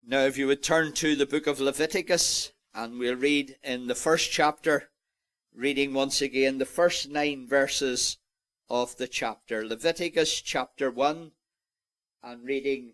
Now, if you would turn to the book of Leviticus, and we'll read in the first chapter, reading once again the first 9 verses of the chapter. Leviticus chapter 1, and reading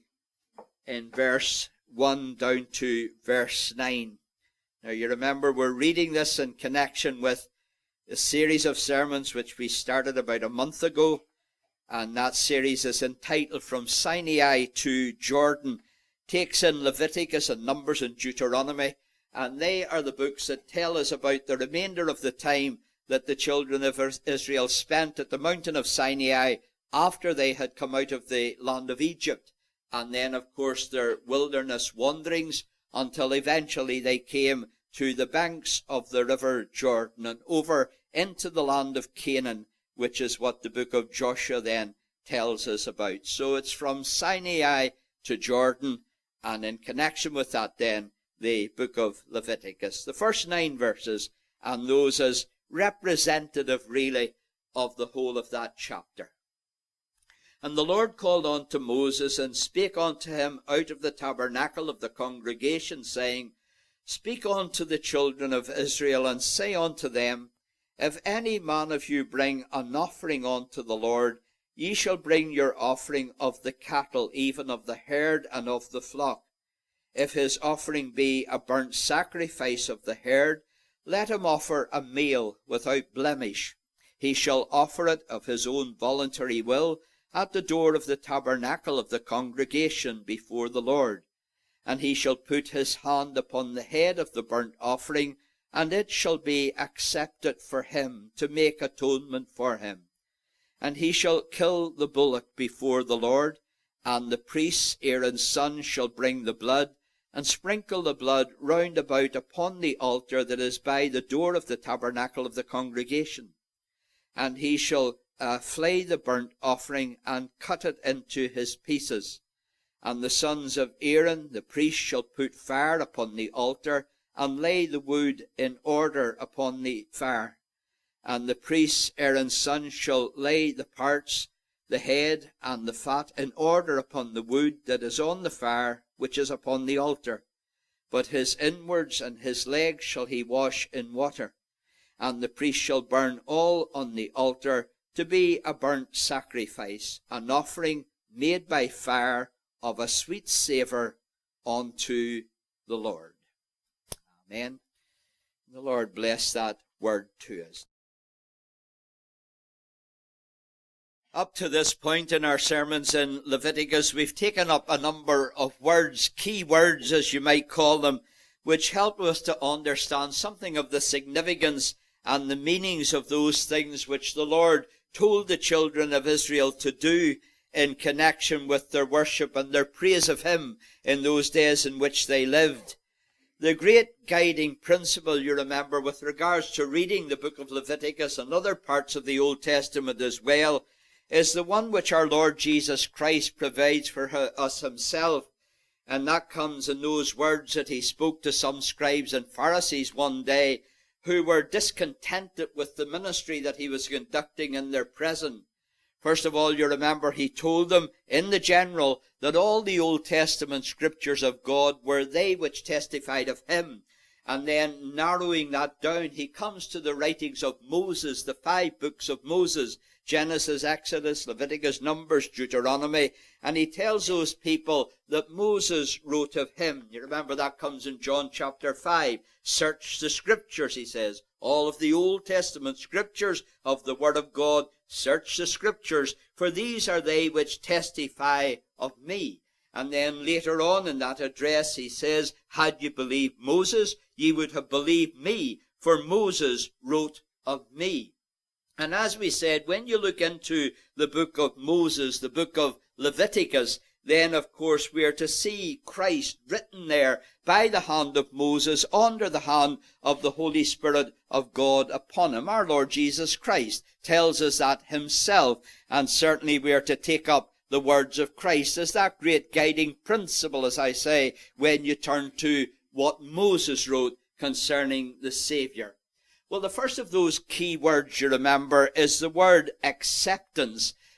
in verse 1 down to verse 9. Now, you remember we're reading this in connection with a series of sermons which we started about a month ago, and that series is entitled From Sinai to Jordan. Takes in Leviticus and Numbers and Deuteronomy, and they are the books that tell us about the remainder of the time that the children of Israel spent at the mountain of Sinai after they had come out of the land of Egypt, and then of course their wilderness wanderings until eventually they came to the banks of the river Jordan and over into the land of Canaan, which is what the book of Joshua then tells us about. So it's from Sinai to Jordan, and in connection with that then, the book of Leviticus. The first 9 verses, and those as representative really of the whole of that chapter. And the Lord called unto Moses, and spake unto him out of the tabernacle of the congregation, saying, Speak unto the children of Israel, and say unto them, If any man of you bring an offering unto the Lord, ye shall bring your offering of the cattle, even of the herd and of the flock. If his offering be a burnt sacrifice of the herd, let him offer a male without blemish. He shall offer it of his own voluntary will at the door of the tabernacle of the congregation before the Lord. And he shall put his hand upon the head of the burnt offering, and it shall be accepted for him to make atonement for him. And he shall kill the bullock before the Lord, and the priest Aaron's son shall bring the blood, and sprinkle the blood round about upon the altar that is by the door of the tabernacle of the congregation. And he shall flay the burnt offering, and cut it into his pieces. And the sons of Aaron the priest shall put fire upon the altar, and lay the wood in order upon the fire. And the priest Aaron's son shall lay the parts, the head, and the fat in order upon the wood that is on the fire, which is upon the altar. But his inwards and his legs shall he wash in water. And the priest shall burn all on the altar to be a burnt sacrifice, an offering made by fire of a sweet savour unto the Lord. Amen. The Lord bless that word to us. Up to this point in our sermons in Leviticus, we've taken up a number of words, key words as you might call them, which help us to understand something of the significance and the meanings of those things which the Lord told the children of Israel to do in connection with their worship and their praise of Him in those days in which they lived. The great guiding principle, you remember, with regards to reading the book of Leviticus and other parts of the Old Testament as well, is the one which our Lord Jesus Christ provides for us Himself. And that comes in those words that He spoke to some scribes and Pharisees one day who were discontented with the ministry that He was conducting in their prison. First of all, you remember He told them in the general that all the Old Testament scriptures of God were they which testified of Him. And then narrowing that down, He comes to the writings of Moses, the 5 books of Moses, Genesis, Exodus, Leviticus, Numbers, Deuteronomy, and He tells those people that Moses wrote of Him. You remember that comes in John chapter 5. Search the scriptures, He says. All of the Old Testament scriptures of the Word of God, search the scriptures, for these are they which testify of me. And then later on in that address He says, had you believed Moses, ye would have believed me, for Moses wrote of me. And as we said, when you look into the book of Moses, the book of Leviticus, then of course we are to see Christ written there by the hand of Moses, under the hand of the Holy Spirit of God upon him. Our Lord Jesus Christ tells us that Himself, and certainly we are to take up the words of Christ as that great guiding principle, as I say, when you turn to what Moses wrote concerning the Saviour. Well, the first of those key words, you remember, is the word acceptance.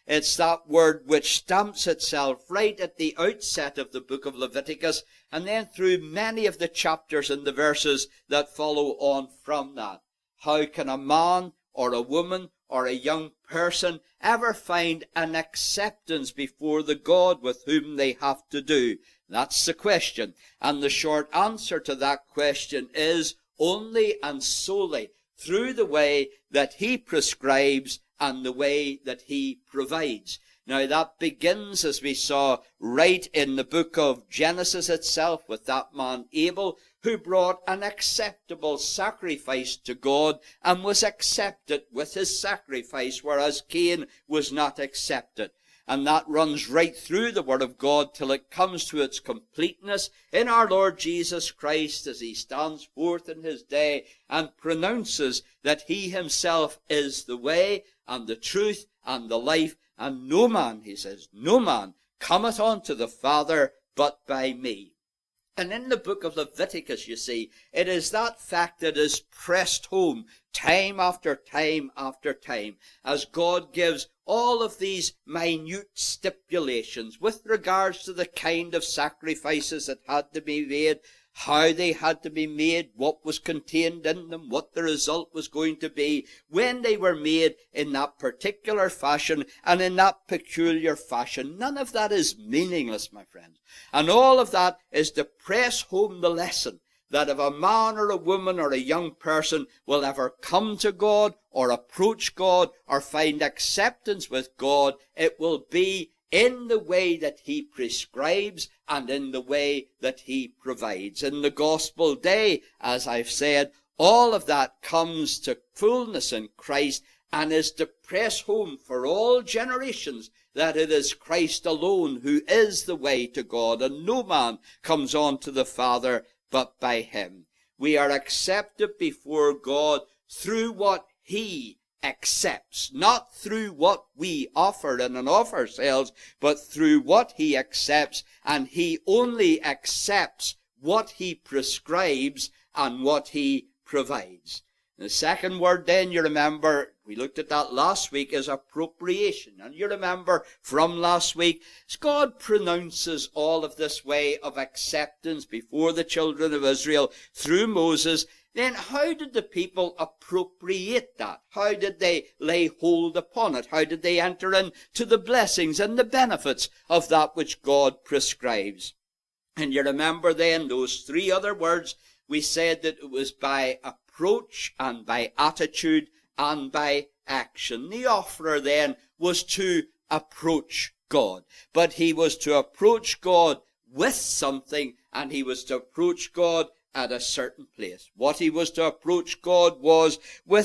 It's that word which stamps itself right at the outset of the book of Leviticus, and then through many of the chapters and the verses that follow on from that. How can a man or a woman or a young person ever find an acceptance before the God with whom they have to do? That's the question. And the short answer to that question is only and solely through the way that he prescribes and the way that he provides. Now that begins, as we saw, right in the book of Genesis itself, with that man Abel, who brought an acceptable sacrifice to God and was accepted with his sacrifice, whereas Cain was not accepted. And that runs right through the Word of God till it comes to its completeness in our Lord Jesus Christ, as he stands forth in his day and pronounces that he himself is the way and the truth and the life, and no man, he says, no man cometh unto the Father but by me. And in the book of Leviticus, you see, it is that fact that is pressed home time after time after time, as God gives all of these minute stipulations with regards to the kind of sacrifices that had to be made, how they had to be made, what was contained in them, what the result was going to be when they were made in that particular fashion and in that peculiar fashion. None of that is meaningless, my friends. And all of that is to press home the lesson that if a man or a woman or a young person will ever come to God or approach God or find acceptance with God, it will be in the way that he prescribes and in the way that he provides. In the gospel day, as I've said, all of that comes to fullness in Christ and is to press home for all generations that it is Christ alone who is the way to God, and no man comes on to the Father but by him. We are accepted before God through what he accepts, not through what we offer in and of ourselves, but through what he accepts, and he only accepts what he prescribes and what he provides. The second word then, you remember, we looked at that last week, is appropriation. And you remember from last week, God pronounces all of this way of acceptance before the children of Israel through Moses. Then how did the people appropriate that? How did they lay hold upon it? How did they enter into the blessings and the benefits of that which God prescribes? And you remember then those three other words, we said that it was by approach and by attitude and by action. The offerer then was to approach God, but he was to approach God with something, and he was to approach God at a certain place. What he was to approach God was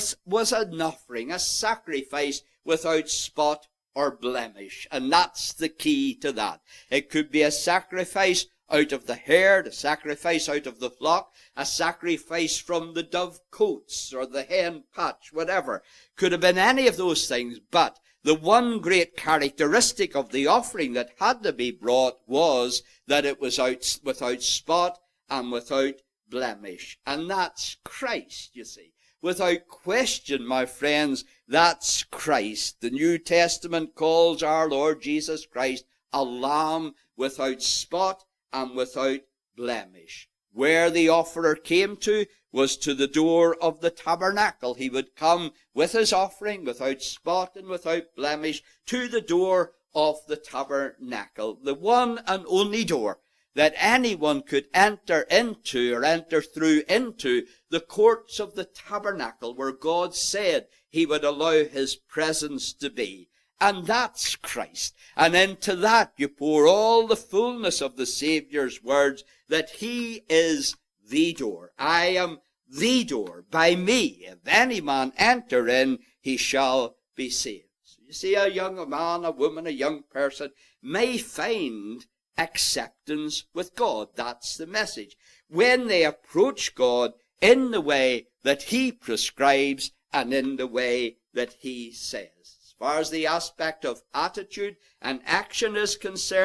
an offering, a sacrifice without spot or blemish. And that's the key to that. It could be a sacrifice out of the herd, a sacrifice out of the flock, a sacrifice from the dove cotes or the hen patch, whatever. Could have been any of those things, but the one great characteristic of the offering that had to be brought was that it was without spot and without blemish. And that's Christ, you see. Without question, my friends, that's Christ. The New Testament calls our Lord Jesus Christ a lamb without spot and without blemish. Where the offerer came to was to the door of the tabernacle. He would come with his offering without spot and without blemish to the door of the tabernacle, the one and only door that anyone could enter into or enter through into the courts of the tabernacle, where God said he would allow his presence to be. And that's Christ. And into that you pour all the fullness of the Saviour's words, that he is the door. I am the door. By me, if any man enter in, he shall be saved. So you see, a young man, a woman, a young person may find acceptance with God. That's the message. When they approach God in the way that he prescribes and in the way that he says. As far as the aspect of attitude and action is concerned,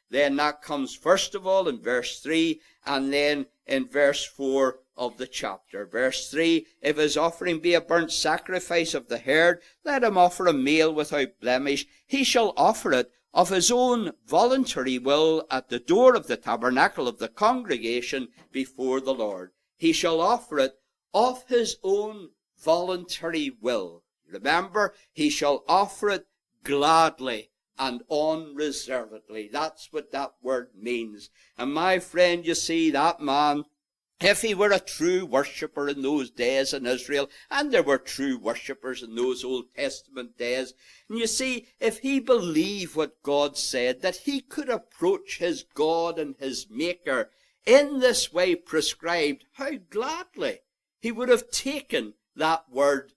Then that comes first of all in verse 3, and then in verse 4 of the chapter. Verse 3, if his offering be a burnt sacrifice of the herd, let him offer a male without blemish. He shall offer it of his own voluntary will at the door of the tabernacle of the congregation before the Lord. He shall offer it of his own voluntary will. Remember, he shall offer it gladly and unreservedly. That's what that word means. And my friend, you see, that man, if he were a true worshipper in those days in Israel, and there were true worshippers in those Old Testament days, and you see, if he believed what God said, that he could approach his God and his Maker in this way prescribed, how gladly he would have taken that word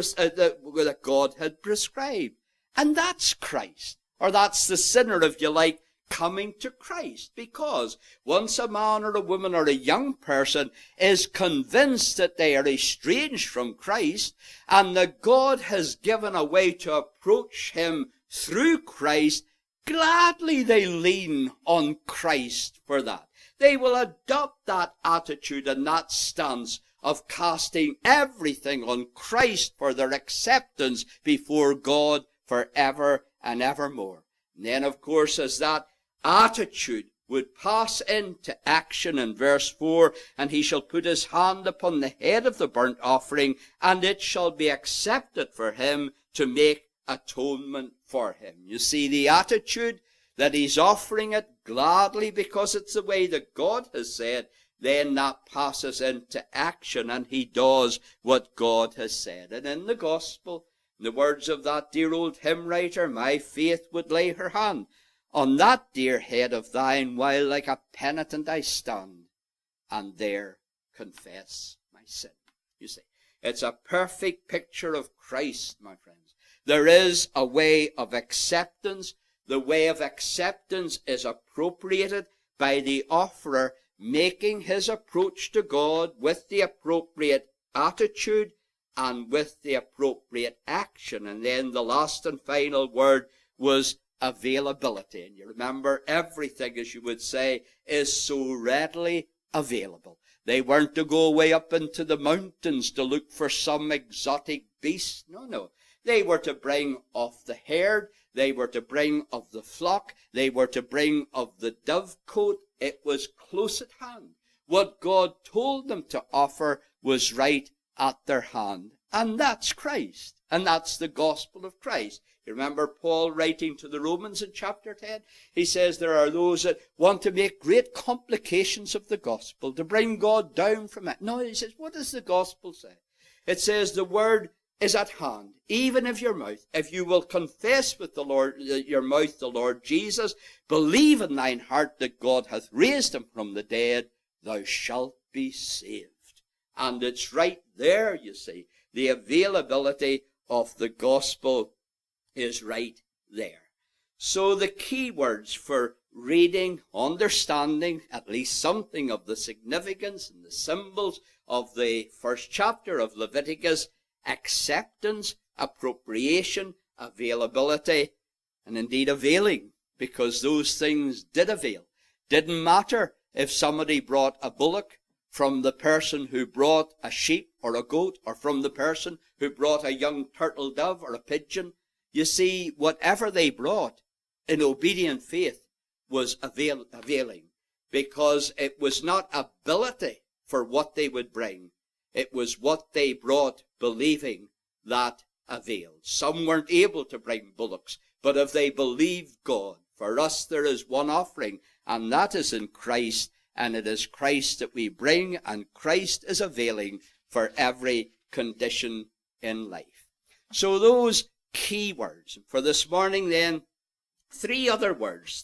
that God had prescribed. And that's Christ. Or that's the sinner, if you like, coming to Christ. Because once a man or a woman or a young person is convinced that they are estranged from Christ, and that God has given a way to approach him through Christ, gladly they lean on Christ for that. They will adopt that attitude and that stance of casting everything on Christ for their acceptance before God forever and evermore. And then, of course, as that attitude would pass into action in verse 4, and he shall put his hand upon the head of the burnt offering, and it shall be accepted for him to make atonement for him. You see, the attitude that he's offering it gladly because it's the way that God has said, then that passes into action, and he does what God has said. And in the gospel, in the words of that dear old hymn writer, my faith would lay her hand on that dear head of thine, while like a penitent I stand, and there confess my sin. You see, it's a perfect picture of Christ, my friends. There is a way of acceptance. The way of acceptance is appropriated by the offerer making his approach to God with the appropriate attitude and with the appropriate action. And then the last and final word was availability. And you remember, everything, as you would say, is so readily available. They weren't to go away up into the mountains to look for some exotic beast. No. They were to bring of the herd. They were to bring of the flock. They were to bring of the dovecote. It was close at hand. What God told them to offer was right at their hand. And that's Christ. And that's the gospel of Christ. You remember Paul writing to the Romans in chapter 10? He says there are those that want to make great complications of the gospel, to bring God down from it. No, he says, what does the gospel say? It says the word is at hand, even of your mouth. If you will confess with your mouth the Lord Jesus, believe in thine heart that God hath raised him from the dead, thou shalt be saved. And it's right there, you see. The availability of the gospel is right there. So the key words for reading, understanding at least something of the significance and the symbols of the first chapter of Leviticus: acceptance, appropriation, availability, and indeed availing, because those things did avail. Didn't matter if somebody brought a bullock from the person who brought a sheep or a goat, or from the person who brought a young turtle dove or a pigeon. You see, whatever they brought in obedient faith was availing, because it was not ability for what they would bring. It was what they brought believing that availed. Some weren't able to bring bullocks, but if they believed God, for us there is one offering, and that is in Christ, and it is Christ that we bring, and Christ is availing for every condition in life. So those key words. For this morning then, three other words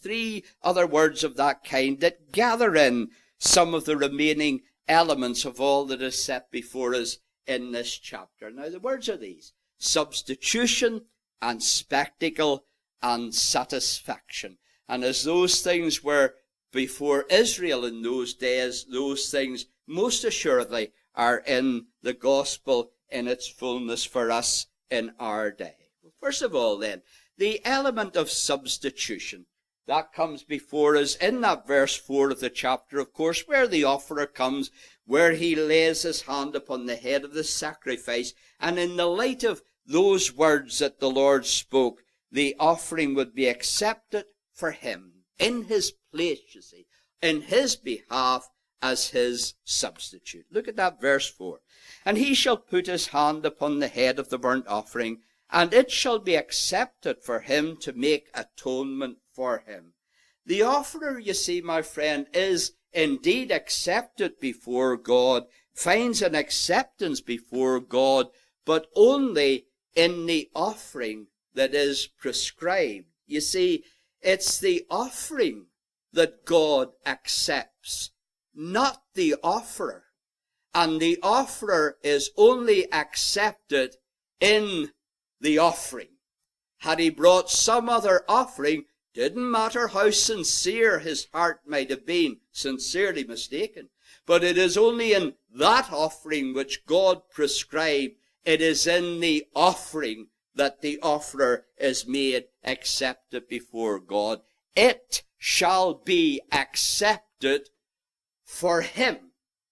of that kind that gather in some of the remaining elements of all that is set before us in this chapter. Now the words are these: substitution and spectacle and satisfaction. And as those things were before Israel in those days, those things most assuredly are in the gospel in its fullness for us in our day. First of all then, the element of substitution. That comes before us in that verse 4 of the chapter, of course, where the offerer comes, where he lays his hand upon the head of the sacrifice. And in the light of those words that the Lord spoke, the offering would be accepted for him, in his place, you see, in his behalf, as his substitute. Look at that verse 4. And he shall put his hand upon the head of the burnt offering, and it shall be accepted for him to make atonement for him. The offerer, you see, my friend, is indeed accepted before God, finds an acceptance before God, but only in the offering that is prescribed. You see, it's the offering that God accepts, not the offerer. And the offerer is only accepted in the offering. Had he brought some other offering, didn't matter how sincere his heart might have been, sincerely mistaken. But it is only in that offering which God prescribed. It is in the offering that the offerer is made accepted before God. It shall be accepted for him,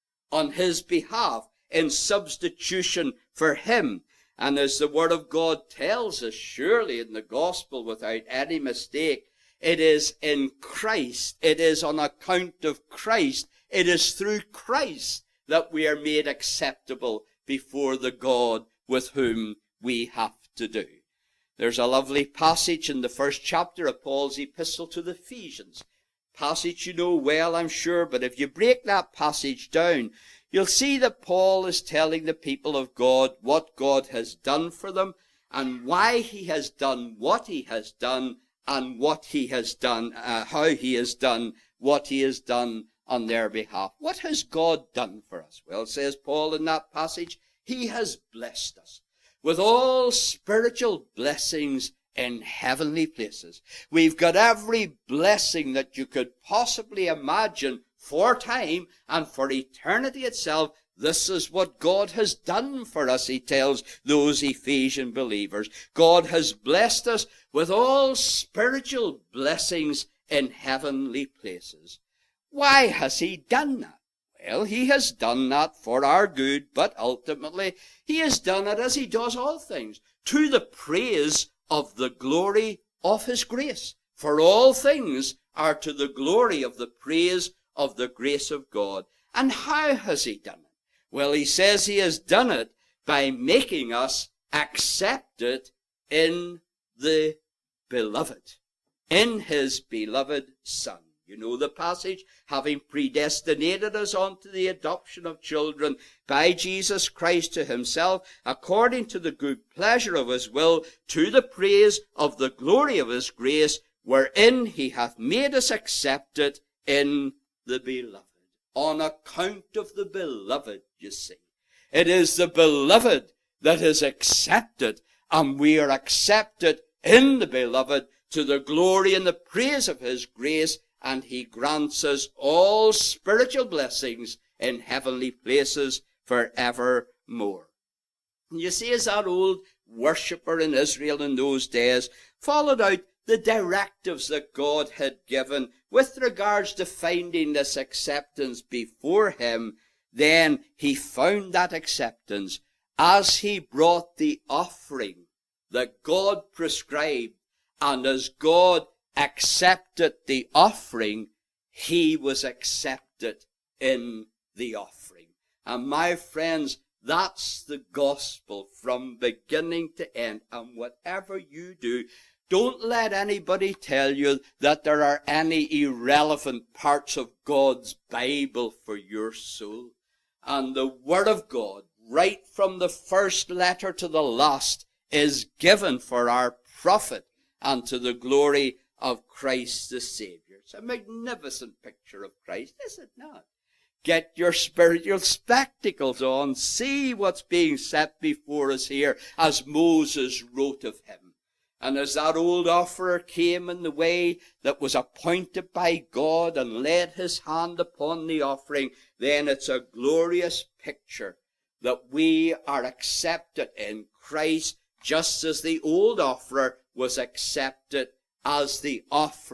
on his behalf, in substitution for him. And as the Word of God tells us, surely in the gospel without any mistake, it is in Christ, it is on account of Christ, it is through Christ that we are made acceptable before the God with whom we have to do. There's a lovely passage in the first chapter of Paul's epistle to the Ephesians. Passage you know well, I'm sure, but if you break that passage down, you'll see that Paul is telling the people of God what God has done for them, and why he has done what he has done, and what he has done, how he has done what he has done on their behalf. What has God done for us? Well, says Paul in that passage, he has blessed us with all spiritual blessings in heavenly places. We've got every blessing that you could possibly imagine for time and for eternity itself. This is what God has done for us, he tells those Ephesian believers. God has blessed us with all spiritual blessings in heavenly places. Why has he done that? Well, he has done that for our good, but ultimately he has done it as he does all things, to the praise of the glory of his grace. For all things are to the glory of the praise of the grace of God. And how has he done it? Well, he says he has done it by making us accepted in the beloved, in his beloved Son. You know the passage, having predestinated us unto the adoption of children by Jesus Christ to himself, according to the good pleasure of his will, to the praise of the glory of his grace, wherein he hath made us accepted in the beloved. On account of the beloved, you see. It is the beloved that is accepted, and we are accepted in the beloved to the glory and the praise of his grace, and he grants us all spiritual blessings in heavenly places forevermore. And you see, as that old worshipper in Israel in those days followed out the directives that God had given with regards to finding this acceptance before him, then he found that acceptance as he brought the offering that God prescribed, and as God accepted the offering, he was accepted in the offering. And my friends, that's the gospel from beginning to end. And whatever you do, don't let anybody tell you that there are any irrelevant parts of God's Bible for your soul. And the Word of God, right from the first letter to the last, is given for our profit and to the glory of Christ the Savior. It's a magnificent picture of Christ, is it not? Get your spiritual spectacles on. See what's being set before us here as Moses wrote of him. And as that old offerer came in the way that was appointed by God and laid his hand upon the offering, then it's a glorious picture that we are accepted in Christ, just as the old offerer was accepted as the offering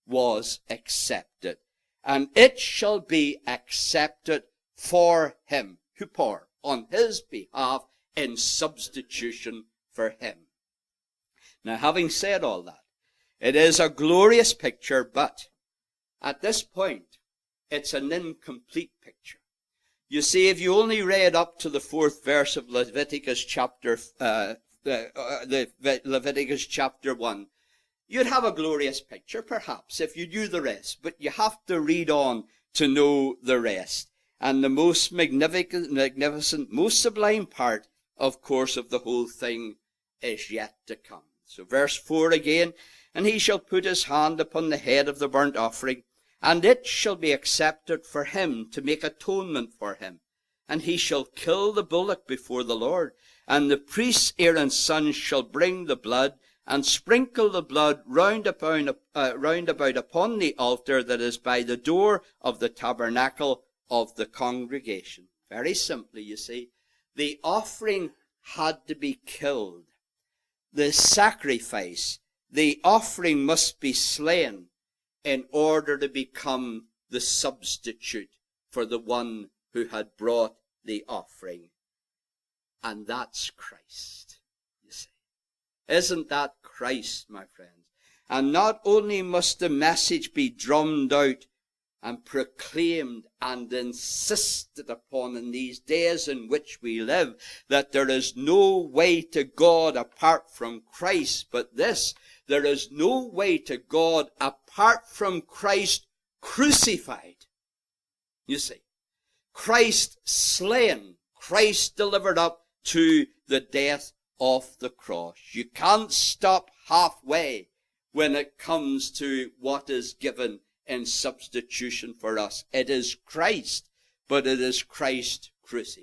was accepted. And it shall be accepted for him. Hupor, on his behalf, in substitution for him. Now, having said all that, it is a glorious picture, but at this point, it's an incomplete picture. You see, if you only read up to the 4th verse of Leviticus chapter 1, you'd have a glorious picture, perhaps, if you knew the rest. But you have to read on to know the rest. And the most magnificent, most sublime part, of course, of the whole thing is yet to come. So verse 4 again, and he shall put his hand upon the head of the burnt offering, and it shall be accepted for him to make atonement for him. And he shall kill the bullock before the Lord. And the priest Aaron's son shall bring the blood, and sprinkle the blood round about upon the altar that is by the door of the tabernacle of the congregation. Very simply, you see, the offering had to be killed. The sacrifice, the offering must be slain in order to become the substitute for the one who had brought the offering. And that's Christ, you see. Isn't that Christ, my friends? And not only must the message be drummed out and proclaimed and insisted upon in these days in which we live, that there is no way to God apart from Christ, but this, there is no way to God apart from Christ crucified. You see, Christ slain, Christ delivered up to the death of the cross. You can't stop halfway when it comes to what is given in substitution for us. It is Christ, but it is Christ crucified.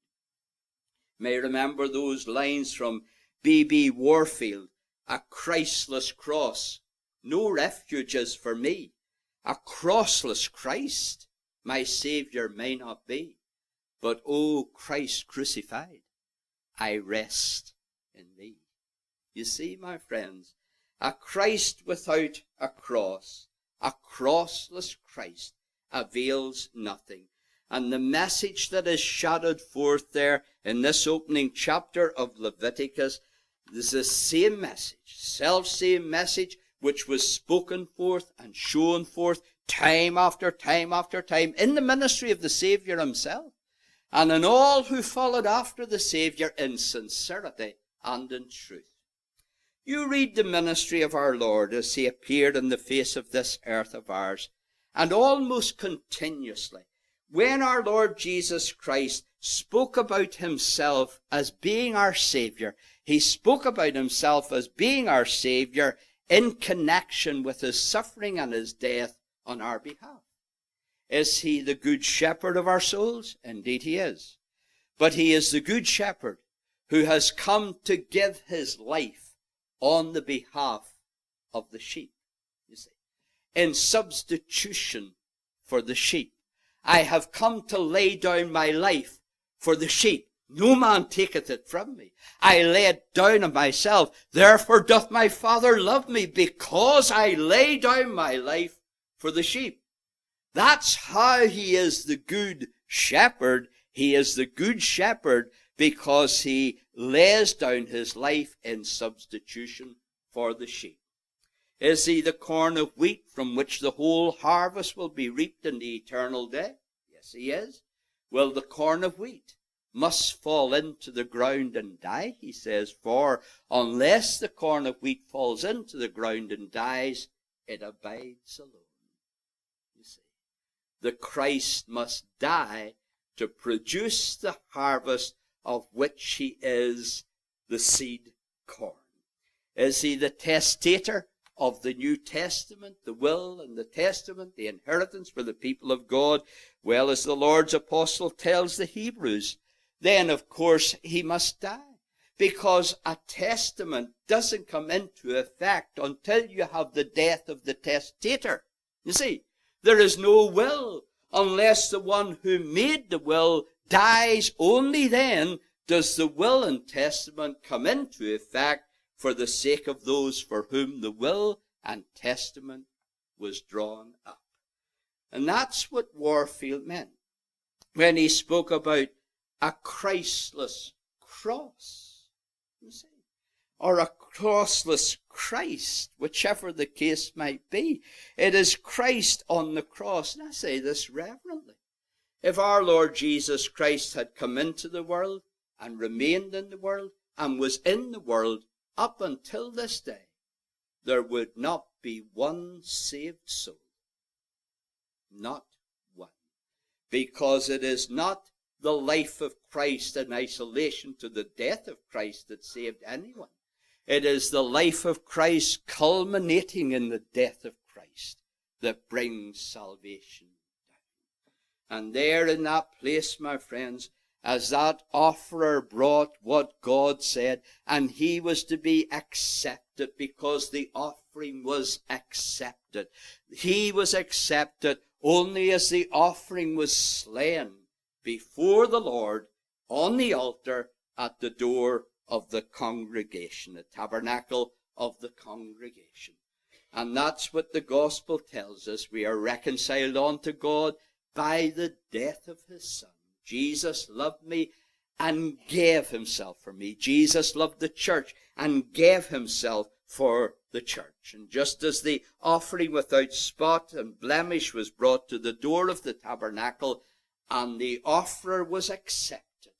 You may remember those lines from B.B. Warfield, a Christless cross, no refuges for me. A crossless Christ, my Saviour may not be. But, O Christ crucified, I rest in thee. You see, my friends, a Christ without a cross, a crossless Christ, avails nothing. And the message that is shadowed forth there in this opening chapter of Leviticus is the same message, self-same message, which was spoken forth and shown forth time after time after time in the ministry of the Saviour himself, and in all who followed after the Saviour in sincerity and in truth. You read the ministry of our Lord as he appeared on the face of this earth of ours, and almost continuously, when our Lord Jesus Christ spoke about himself as being our Saviour, he spoke about himself as being our Saviour in connection with his suffering and his death on our behalf. Is he the good shepherd of our souls? Indeed he is. But he is the good shepherd who has come to give his life on the behalf of the sheep, you see, in substitution for the sheep. I have come to lay down my life for the sheep. No man taketh it from me. I lay it down of myself. Therefore doth my Father love me, because I lay down my life for the sheep. That's how he is the good shepherd. He is the good shepherd because he lays down his life in substitution for the sheep. Is he the corn of wheat from which the whole harvest will be reaped in the eternal day? Yes, he is. Well, the corn of wheat must fall into the ground and die, he says, for unless the corn of wheat falls into the ground and dies, it abides alone. You see, the Christ must die to produce the harvest of which he is the seed corn. Is he the testator of the New Testament, the will and the testament, the inheritance for the people of God? Well, as the Lord's apostle tells the Hebrews, then of course he must die, because a testament doesn't come into effect until you have the death of the testator. You see, there is no will unless the one who made the will dies. Only then does the will and testament come into effect for the sake of those for whom the will and testament was drawn up. And that's what Warfield meant when he spoke about a Christless cross, you see, or a crossless Christ, whichever the case might be. It is Christ on the cross. And I say this reverently. If our Lord Jesus Christ had come into the world and remained in the world and was in the world up until this day, there would not be one saved soul. Not one. Because it is not the life of Christ in isolation to the death of Christ that saved anyone. It is the life of Christ culminating in the death of Christ that brings salvation down. And there in that place, my friends, as that offerer brought what God said, and he was to be accepted because the offering was accepted. He was accepted only as the offering was slain before the Lord on the altar at the door of the congregation, the tabernacle of the congregation. And that's what the gospel tells us. We are reconciled unto God by the death of his Son. Jesus loved me and gave himself for me. Jesus loved the church and gave himself for the church. And just as the offering without spot and blemish was brought to the door of the tabernacle and the offerer was accepted,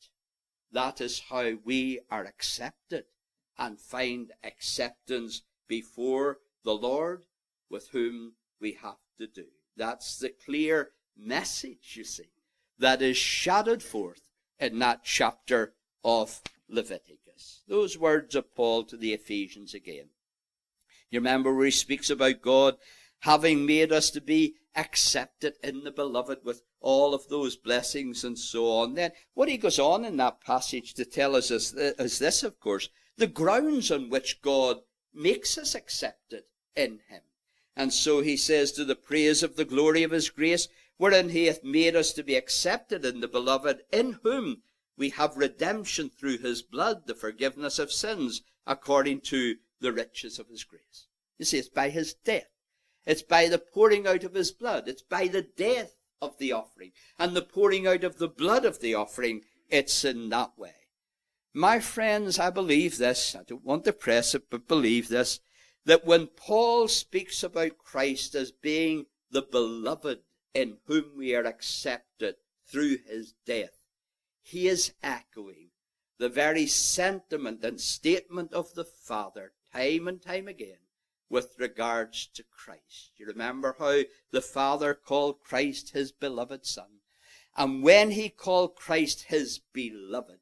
that is how we are accepted and find acceptance before the Lord with whom we have to do. That's the clear message, you see, that is shadowed forth in that chapter of Leviticus. Those words of Paul to the Ephesians again. You remember where he speaks about God having made us to be accepted in the beloved with all of those blessings and so on. Then what he goes on in that passage to tell us is this, of course, the grounds on which God makes us accepted in him. And so he says, to the praise of the glory of his grace, wherein he hath made us to be accepted in the beloved, in whom we have redemption through his blood, the forgiveness of sins, according to the riches of his grace. You see, it's by his death. It's by the pouring out of his blood. It's by the death of the offering and the pouring out of the blood of the offering. It's in that way. My friends, I believe this. I don't want to press it, but believe this, that when Paul speaks about Christ as being the beloved in whom we are accepted through his death, he is echoing the very sentiment and statement of the Father time and time again with regards to Christ. You remember how the Father called Christ his beloved Son. And when he called Christ his beloved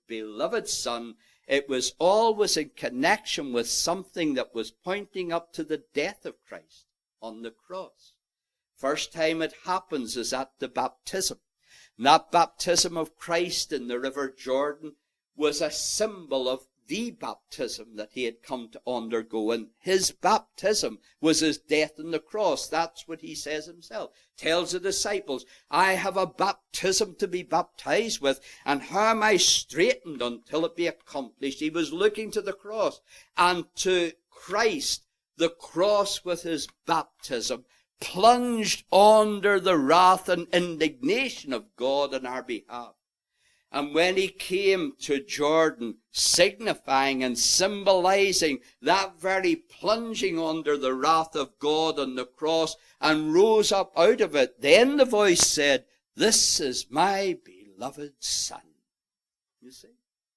Son, it was always in connection with something that was pointing up to the death of Christ on the cross. First time it happens is at the baptism. And that baptism of Christ in the river Jordan was a symbol of the baptism that he had come to undergo. And his baptism was his death on the cross. That's what he says himself. Tells the disciples, I have a baptism to be baptized with, and how am I straitened until it be accomplished? He was looking to the cross and to Christ, the cross with his baptism, plunged under the wrath and indignation of God on our behalf. And when he came to Jordan, signifying and symbolizing that very plunging under the wrath of God on the cross, and rose up out of it, then the voice said, this is my beloved Son. You see?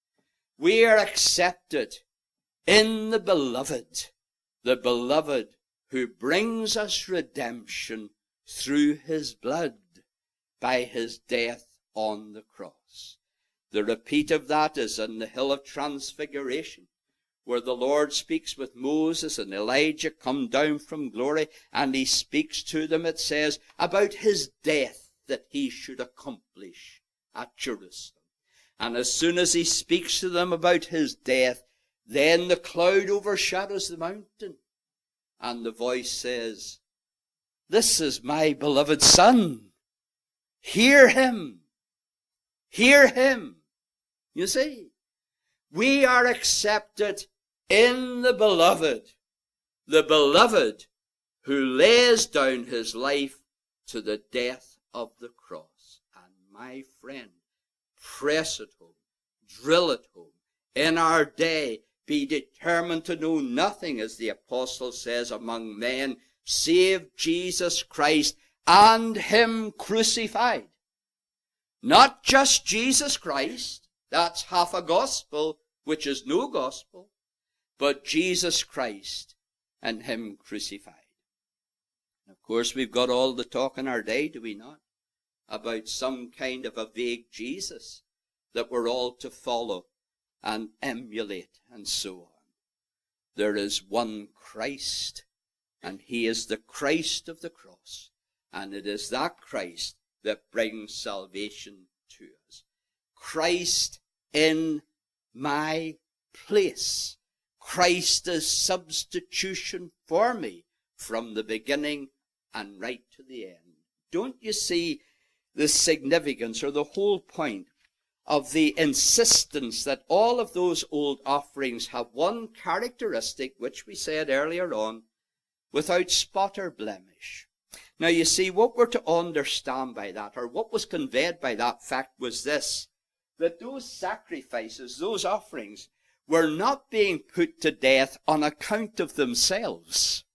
We are accepted in the beloved who brings us redemption through his blood by his death on the cross. The repeat of that is on the hill of transfiguration, where the Lord speaks with Moses and Elijah come down from glory, and he speaks to them, it says, about his death that he should accomplish at Jerusalem. And as soon as he speaks to them about his death, then the cloud overshadows the mountain, and the voice says, this is my beloved Son. Hear him. Hear him. You see, we are accepted in the beloved who lays down his life to the death of the cross. And my friend, press it home, drill it home. In our day, be determined to know nothing, as the apostle says, among men, save Jesus Christ and him crucified. Not just Jesus Christ, that's half a gospel, which is no gospel, but Jesus Christ and him crucified. Of course, we've got all the talk in our day, do we not, about some kind of a vague Jesus that we're all to follow and emulate and so on. There is one Christ, and he is the Christ of the cross, and it is that Christ that brings salvation to us. Christ in my place. Christ as substitution for me from the beginning and right to the end. Don't you see the significance or the whole point of the insistence that all of those old offerings have one characteristic, which we said earlier on, without spot or blemish? Now you see, what we're to understand by that, or what was conveyed by that fact, was this: that those sacrifices, those offerings, were not being put to death on account of themselves.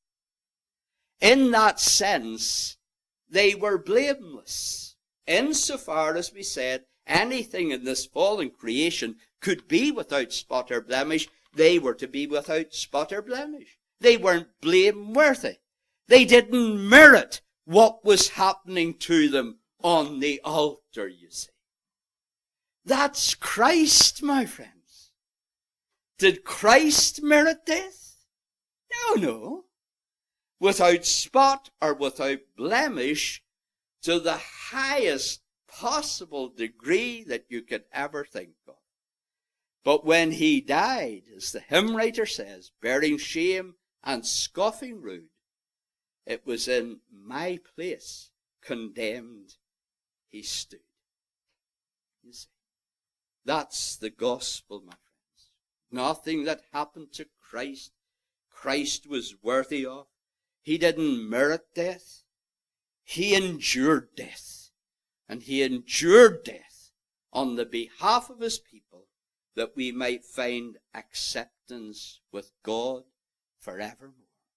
In that sense, they were blameless. Insofar as we said, anything in this fallen creation could be without spot or blemish, they were to be without spot or blemish. They weren't blameworthy. They didn't merit what was happening to them on the altar, you see. That's Christ, my friends. Did Christ merit death? No. Without spot or without blemish, to the highest possible degree that you could ever think of. But when he died, as the hymn writer says, bearing shame and scoffing rude, it was in my place, condemned, he stood. You see, that's the gospel, my friends. Nothing that happened to Christ, Christ was worthy of. He didn't merit death. He endured death. And he endured death on the behalf of his people, that we might find acceptance with God forevermore.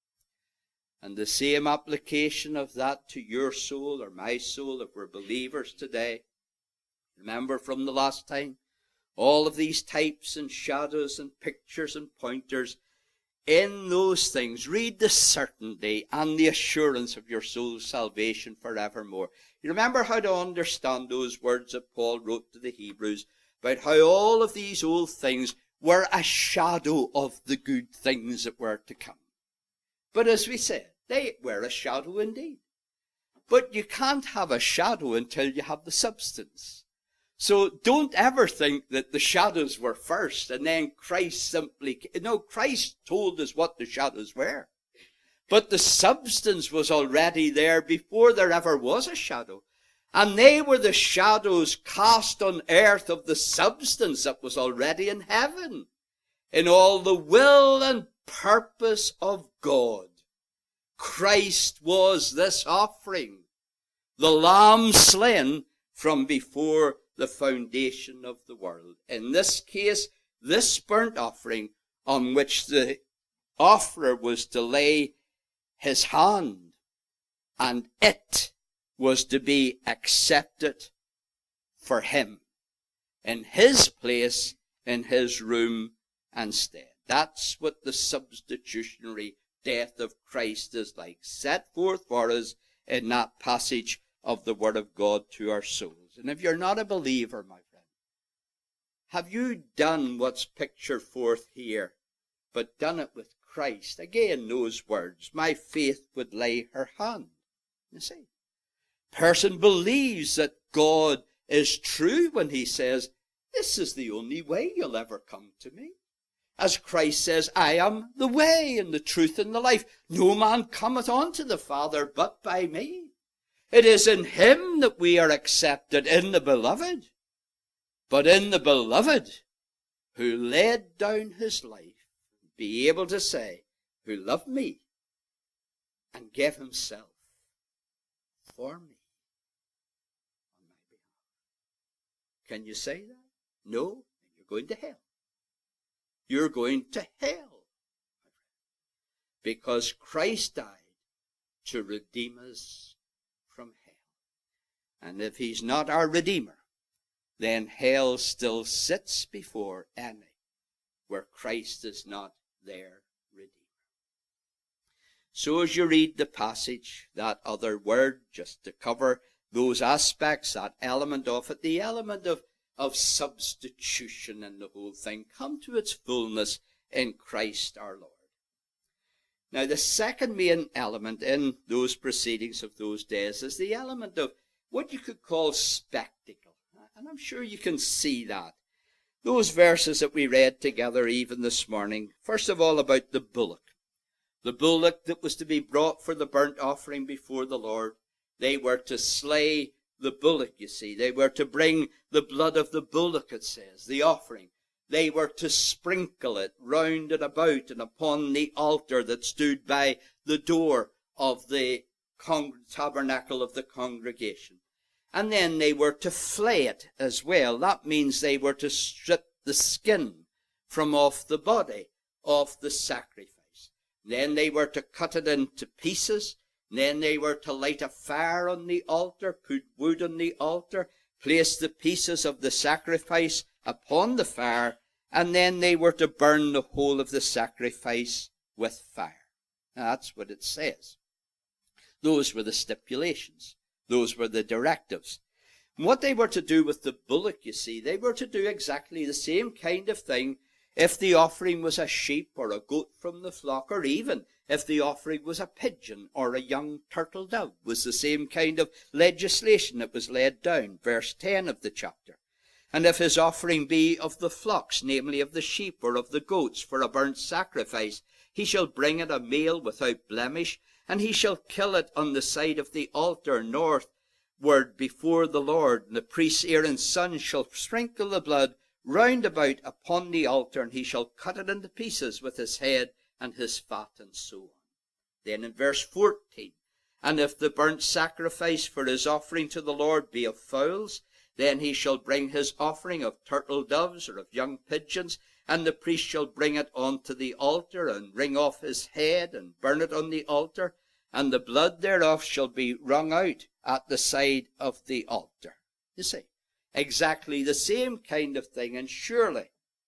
And the same application of that to your soul or my soul, if we're believers today. Remember from the last time, all of these types and shadows and pictures and pointers, in those things, read the certainty and the assurance of your soul's salvation forevermore. You remember how to understand those words that Paul wrote to the Hebrews about how all of these old things were a shadow of the good things that were to come. But as we said, they were a shadow indeed. But you can't have a shadow until you have the substance. So don't ever think that the shadows were first and then Christ simply... No, Christ told us what the shadows were. But the substance was already there before there ever was a shadow. And they were the shadows cast on earth of the substance that was already in heaven, in all the will and purpose of God. Christ was this offering, the Lamb slain from before the foundation of the world. In this case, this burnt offering on which the offerer was to lay his hand, and it was to be accepted for him, in his place, in his room and stead. That's what the substitutionary death of Christ is like, set forth for us in that passage of the Word of God to our souls. And if you're not a believer, my friend, have you done what's pictured forth here, but done it with Christ? Again, those words, my faith would lay her hand. You see, person believes that God is true when he says, this is the only way you'll ever come to me. As Christ says, I am the way and the truth and the life. No man cometh unto the Father but by me. It is in him that we are accepted, in the beloved. But in the beloved, who laid down his life, be able to say, who loved me and gave himself for me on my behalf. Can you say that? No, you're going to hell. You're going to hell. Because Christ died to redeem us from hell. And if he's not our Redeemer, then hell still sits before any where Christ is not their Redeemer. So as you read the passage, that other word, just to cover those aspects, that element of it, the element of substitution and the whole thing, come to its fullness in Christ our Lord. Now, the second main element in those proceedings of those days is the element of what you could call spectacle. And I'm sure you can see that. Those verses that we read together even this morning, first of all about the bullock. The bullock that was to be brought for the burnt offering before the Lord. They were to slay the bullock, you see. They were to bring the blood of the bullock, it says, the offering. They were to sprinkle it round and about and upon the altar that stood by the door of the tabernacle of the congregation. And then they were to flay it as well. That means they were to strip the skin from off the body of the sacrifice. Then they were to cut it into pieces. Then they were to light a fire on the altar, put wood on the altar, place the pieces of the sacrifice upon the fire, and then they were to burn the whole of the sacrifice with fire. Now, that's what it says. Those were the stipulations. Those were the directives. And what they were to do with the bullock, you see, they were to do exactly the same kind of thing if the offering was a sheep or a goat from the flock, or even if the offering was a pigeon or a young turtle dove, was the same kind of legislation that was laid down, verse 10 of the chapter. And if his offering be of the flocks, namely of the sheep or of the goats, for a burnt sacrifice, he shall bring it a male without blemish, and he shall kill it on the side of the altar northward before the Lord. And the priest Aaron's son shall sprinkle the blood round about upon the altar, and he shall cut it into pieces with his head and his fat, and so on. Then in verse 14, and if the burnt sacrifice for his offering to the Lord be of fowls, then he shall bring his offering of turtle doves or of young pigeons, and the priest shall bring it unto the altar, and wring off his head, and burn it on the altar, and the blood thereof shall be wrung out at the side of the altar. You see, exactly the same kind of thing. And surely,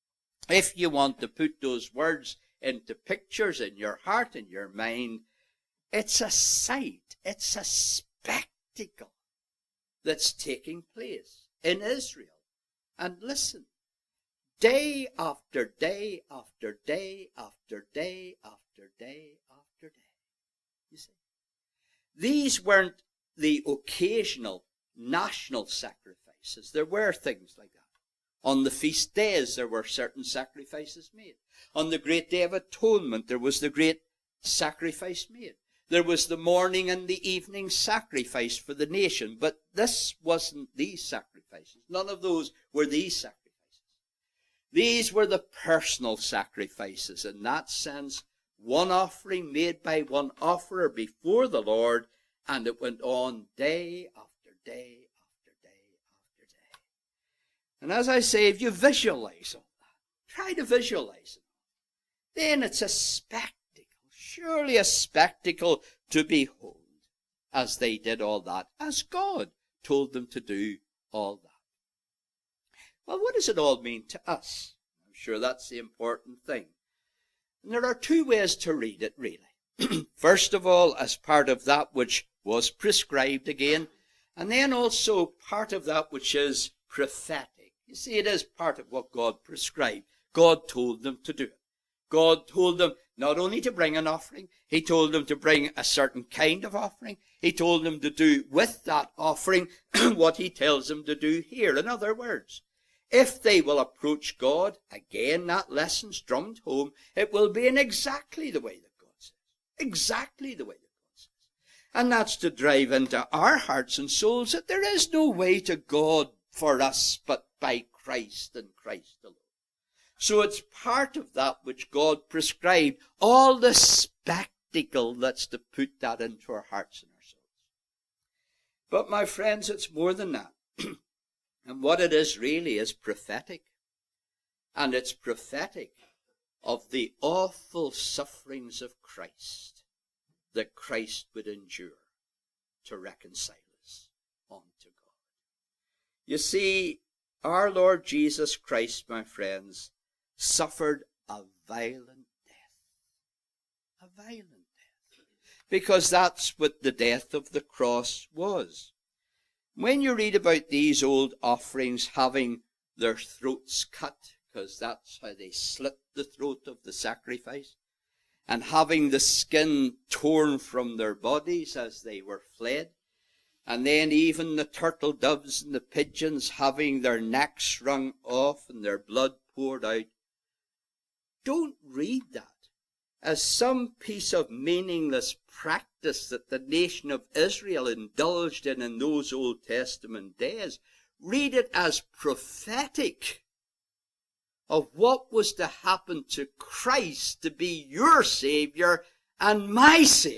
if you want to put those words into pictures in your heart and your mind, it's a sight, it's a spectacle that's taking place in Israel. And listen, day after day after day after day after day after day. You see, these weren't the occasional national sacrifices. There were things like that. On the feast days, there were certain sacrifices made. On the great day of atonement, there was the great sacrifice made. There was the morning and the evening sacrifice for the nation. But this wasn't these sacrifices. None of those were these sacrifices. These were the personal sacrifices. In that sense, one offering made by one offerer before the Lord, and it went on day after day after day after day. And as I say, if you visualize all that, try to visualize it, then it's a spectacle, surely a spectacle to behold, as they did all that, as God told them to do all that. Well, what does it all mean to us? I'm sure that's the important thing. And there are two ways to read it, really. First of all, as part of that which was prescribed again, and then also part of that which is prophetic. You see, it is part of what God prescribed. God told them to do it. God told them not only to bring an offering, he told them to bring a certain kind of offering. He told them to do with that offering what he tells them to do here. In other words, if they will approach God, again that lesson's drummed home, it will be in exactly the way that God says. Exactly the way that God says. And that's to drive into our hearts and souls that there is no way to God for us but by Christ and Christ alone. So it's part of that which God prescribed, all the spectacle practical that's to put that into our hearts and our souls. But my friends, it's more than that. And what it is really is prophetic. And it's prophetic of the awful sufferings of Christ that Christ would endure to reconcile us unto God. You see, our Lord Jesus Christ, my friends, suffered a violent death. A violent death. Because that's what the death of the cross was. When you read about these old offerings having their throats cut, because that's how they slit the throat of the sacrifice, and having the skin torn from their bodies as they were fled, and then even the turtle doves and the pigeons having their necks wrung off and their blood poured out, don't read that as some piece of meaningless practice that the nation of Israel indulged in those Old Testament days. Read it as prophetic of what was to happen to Christ to be your Savior and my Savior.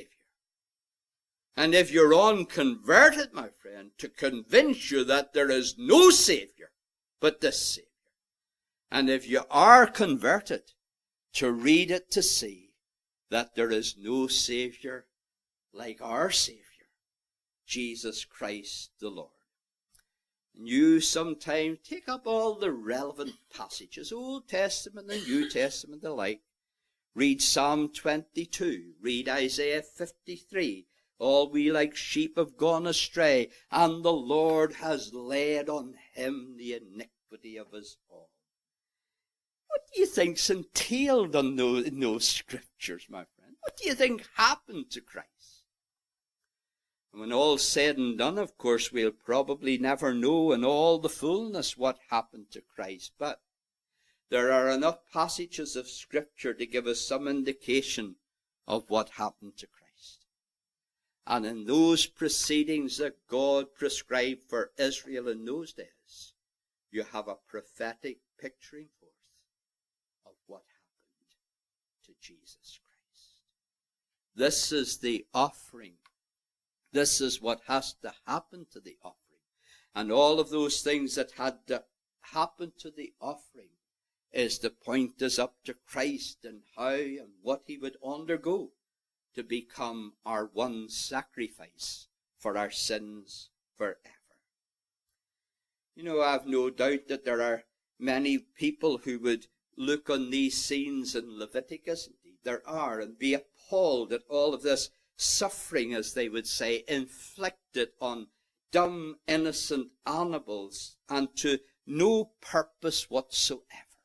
And if you're unconverted, my friend, to convince you that there is no Savior but this Savior. And if you are converted, to read it to see that there is no Savior like our Savior, Jesus Christ the Lord. And you sometimes take up all the relevant passages, Old Testament and New Testament alike. Read Psalm 22, read Isaiah 53. All we like sheep have gone astray, and the Lord has laid on him the iniquity of us all. What do you think's entailed in those scriptures, my friend? What do you think happened to Christ? And when all's said and done, of course, we'll probably never know in all the fullness what happened to Christ. But there are enough passages of Scripture to give us some indication of what happened to Christ. And in those proceedings that God prescribed for Israel in those days, you have a prophetic picturing forth of what happened to Jesus Christ. This is the offering. This is what has to happen to the offering. And all of those things that had to happen to the offering is to point us up to Christ and how and what he would undergo to become our one sacrifice for our sins forever. You know, I have no doubt that there are many people who would look on these scenes in Leviticus, indeed there are, and be appalled at all of this suffering, as they would say, inflicted on dumb, innocent animals and to no purpose whatsoever.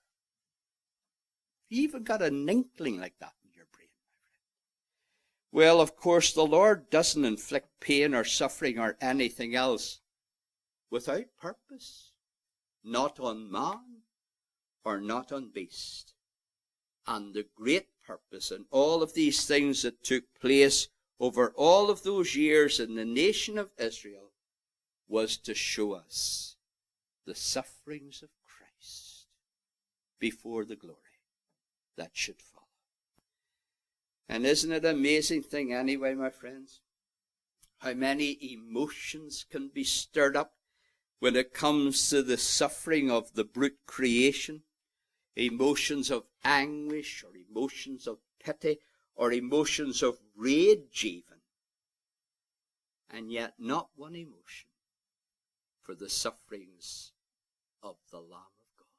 You even got an inkling like that in your brain, my friend. Well, of course, the Lord doesn't inflict pain or suffering or anything else without purpose, not on man or not on beast. And the great purpose in all of these things that took place over all of those years in the nation of Israel was to show us the sufferings of Christ before the glory that should follow. And isn't it an amazing thing anyway, my friends, how many emotions can be stirred up when it comes to the suffering of the brute creation? Emotions of anguish, or emotions of pity, or emotions of rage even. And yet not one emotion for the sufferings of the Lamb of God.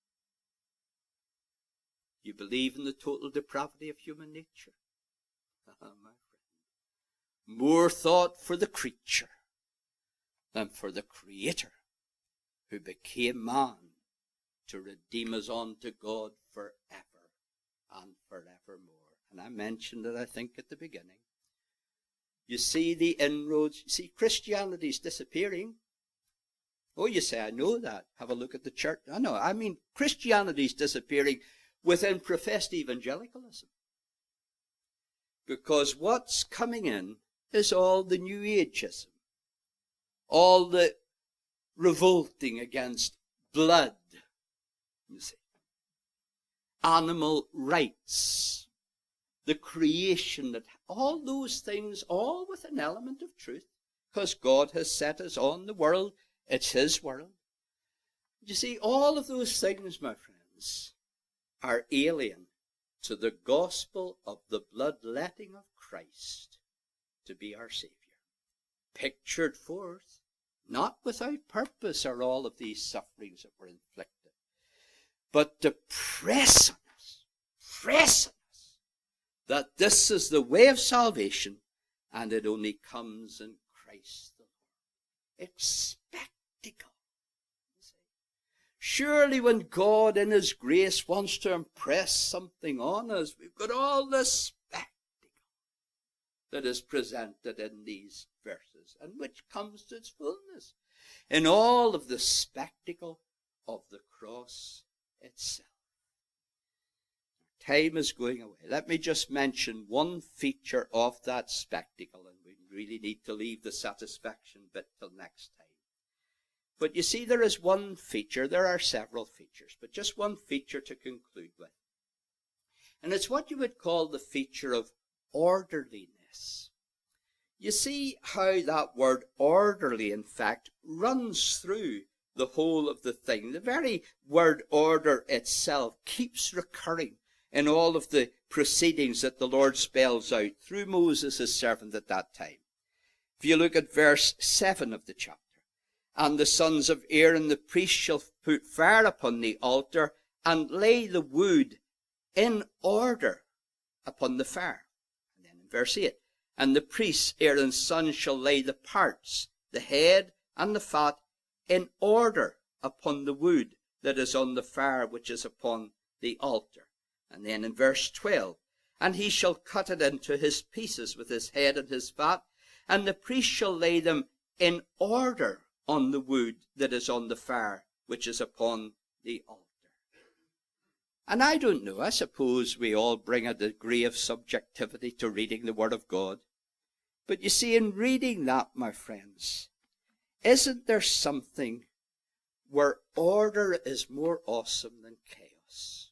You believe in the total depravity of human nature? My friend. More thought for the creature than for the Creator who became man to redeem us unto God forever and forevermore. And I mentioned it, I think, at the beginning. You see the inroads. You see, Christianity's disappearing. Oh, you say, I know that. Have a look at the church. I know. I mean, Christianity's disappearing within professed evangelicalism. Because what's coming in is all the New Ageism. All the revolting against blood. You see. Animal rights. The creation that all those things, all with an element of truth, because God has set us on the world. It's his world. You see, all of those things, my friends, are alien to the gospel of the bloodletting of Christ to be our Saviour. Pictured forth, not without purpose, are all of these sufferings that were inflicted, but to press on us that this is the way of salvation, and it only comes in Christ the Lord. It's spectacle. Surely when God in his grace wants to impress something on us, we've got all this spectacle that is presented in these verses, and which comes to its fullness in all of the spectacle of the cross itself. Time is going away. Let me just mention one feature of that spectacle, and we really need to leave the satisfaction bit till next time. But you see, there is one feature. There are several features, but just one feature to conclude with. And it's what you would call the feature of orderliness. You see how that word orderly, in fact, runs through the whole of the thing. The very word order itself keeps recurring in all of the proceedings that the Lord spells out through Moses, his servant at that time. If you look at verse 7 of the chapter, and the sons of Aaron the priest shall put fire upon the altar and lay the wood in order upon the fire. And then in verse 8, and the priest Aaron's son shall lay the parts, the head and the fat, in order upon the wood that is on the fire which is upon the altar. And then in verse 12, and he shall cut it into his pieces with his head and his fat, and the priest shall lay them in order on the wood that is on the fire which is upon the altar. And I don't know, I suppose we all bring a degree of subjectivity to reading the Word of God. But you see, in reading that, my friends, isn't there something where order is more awesome than chaos?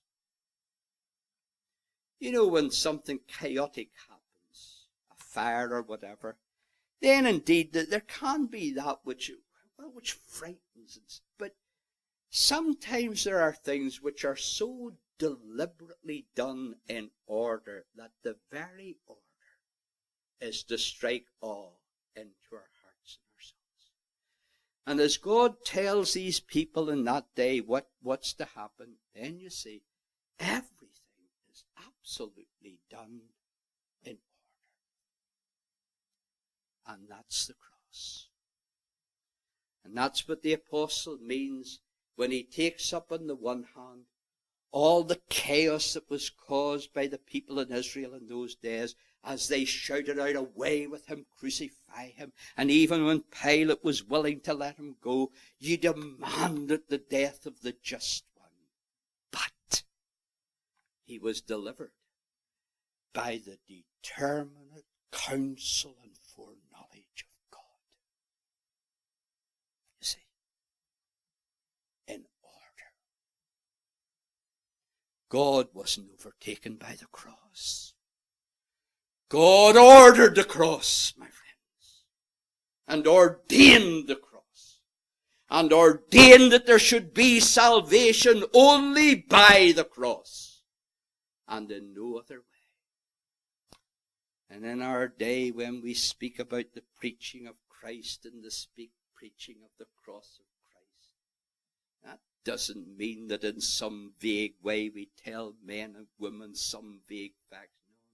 You know, when something chaotic happens, a fire or whatever, then indeed there can be that which frightens us. But sometimes there are things which are so deliberately done in order that the very order is to strike awe into our hearts and our souls. And as God tells these people in that day what's to happen, then you see, everything is absolutely done in order. And that's the cross. And that's what the apostle means when he takes up on the one hand all the chaos that was caused by the people in Israel in those days as they shouted out, away with him, crucify him. And even when Pilate was willing to let him go, you demanded the death of the just one. But he was delivered by the determinate counsel and foreknowledge of God. You see, in order. God wasn't overtaken by the cross. God ordered the cross, my friends, and ordained the cross, and ordained that there should be salvation only by the cross, and in no other way. And in our day, when we speak about the preaching of Christ and the preaching of the cross of Christ, that doesn't mean that in some vague way we tell men and women some vague facts.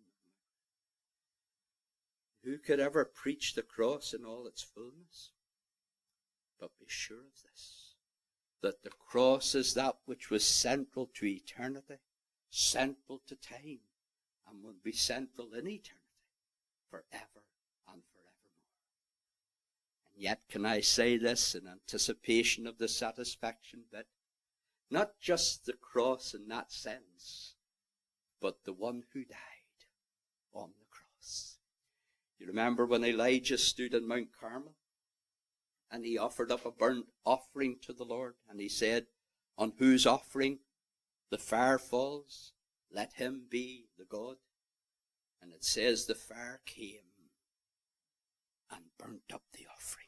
Who could ever preach the cross in all its fullness? But be sure of this, that the cross is that which was central to eternity, central to time, and will be central in eternity, forever and forevermore. And yet can I say this in anticipation of the satisfaction bit? Not just the cross in that sense, but the one who died on the cross. You remember when Elijah stood on Mount Carmel and he offered up a burnt offering to the Lord, and he said, on whose offering the fire falls, let him be the God. And it says the fire came and burnt up the offering.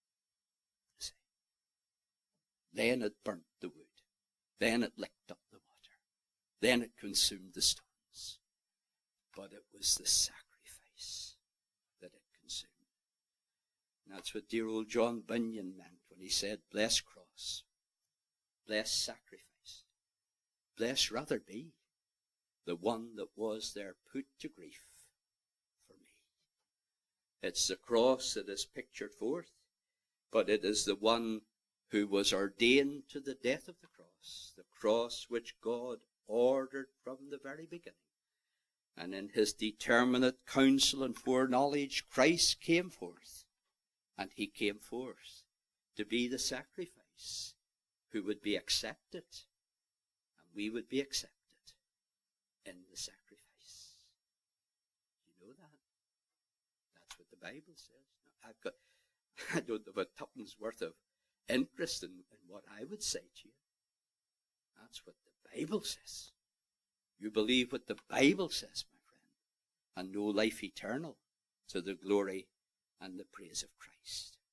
Then it burnt the wood. Then it licked up the water. Then it consumed the stones. But it was the sacrifice that it consumed. And that's what dear old John Bunyan meant when he said, bless cross, bless sacrifice, bless rather be the one that was there put to grief for me. It's the cross that is pictured forth, but it is the one who was ordained to the death of the cross which God ordered from the very beginning. And in his determinate counsel and foreknowledge, Christ came forth, and he came forth to be the sacrifice who would be accepted, and we would be accepted in the sacrifice. You know that? That's what the Bible says. I don't have a tuppence worth of interest in what I would say to you. That's what the Bible says. You believe what the Bible says, my friend, and know life eternal to the glory and the praise of Christ.